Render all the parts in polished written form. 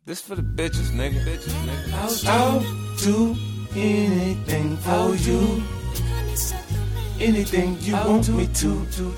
This for the bitches, nigga. I'll do anything for you. Anything you want me to do.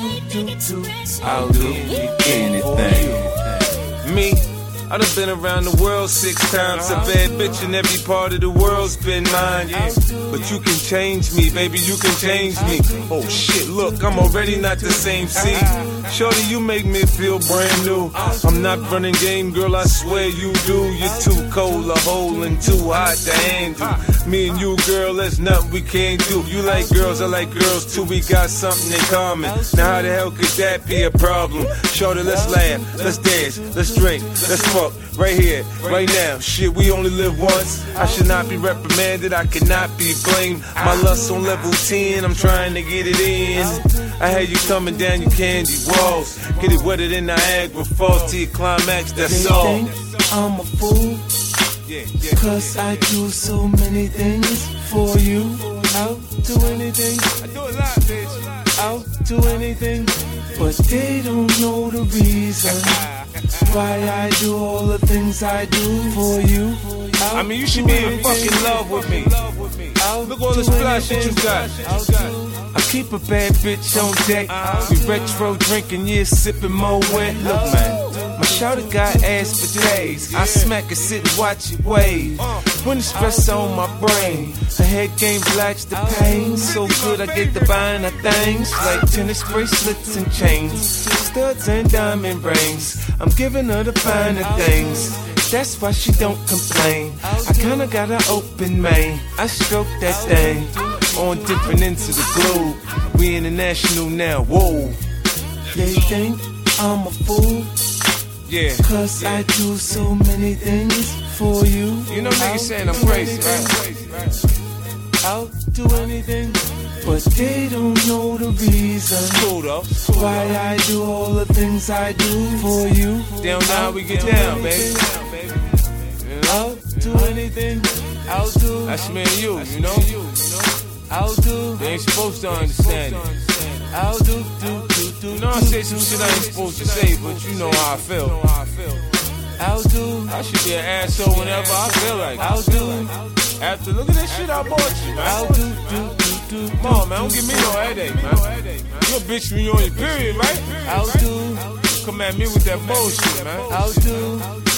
I'll do anything. Me, I done been around the world 6 times. A bad bitch in every part of the world's been mine. But you can change me, baby, you can change me. Oh shit, look, I'm already not the same. See, shorty, you make me feel brand new. I'm not running game, girl, I swear you do. You're too cold a hole and too hot to handle. Me and you, girl, there's nothing we can't do. You like girls, I like girls too. We got something in common. Now how the hell could that be a problem? Shorty, let's laugh, let's dance, let's drink, let's fuck right here, right now. Shit, we only live once. I should not be reprimanded, I cannot be blamed. My lust's on level 10, I'm trying to get it in. I had you coming down your candy walls. Get it wetter than Niagara Falls to your climax, that's all. They think I'm a fool, cause I do so many things for you. I'll do anything, I do a lot, bitch. I'll do anything, but they don't know the reason why I do all the things I do for you. I mean, you should be in fucking love with me. Look all the splash shit you got. I keep a bad bitch on deck. We retro drinking, yeah, sipping more wet. Look, man, my shawty got ass for days. I smack her, sit and watch it wave. When the stress on my brain, her head game relax the pain. So good I get the buying of things like tennis bracelets and chains, studs and diamond rings. I'm giving her the finer things. That's why she don't complain. I kinda got an open main. I stroke that thing on different ends of the globe. We international now, whoa. They think I'm a fool, cause I do so many things for you. You know niggas saying I'm crazy, right? I'll do anything, but they don't know the reason why I do all the things I do for you. Down now we get down, baby. I'll do anything, I'll do. That's me and you know? I'll do. They ain't supposed to understand it. I'll do. You know I say some shit I ain't supposed to say, but you know how I feel. I'll do. I should be an asshole whenever I feel like it. I'll do. After look at that shit I bought you, man. I'll do. Come on, man, don't give me no headache, man. You a bitch when you on your period, right? I'll do. Come at me with that bullshit, man. I'll do.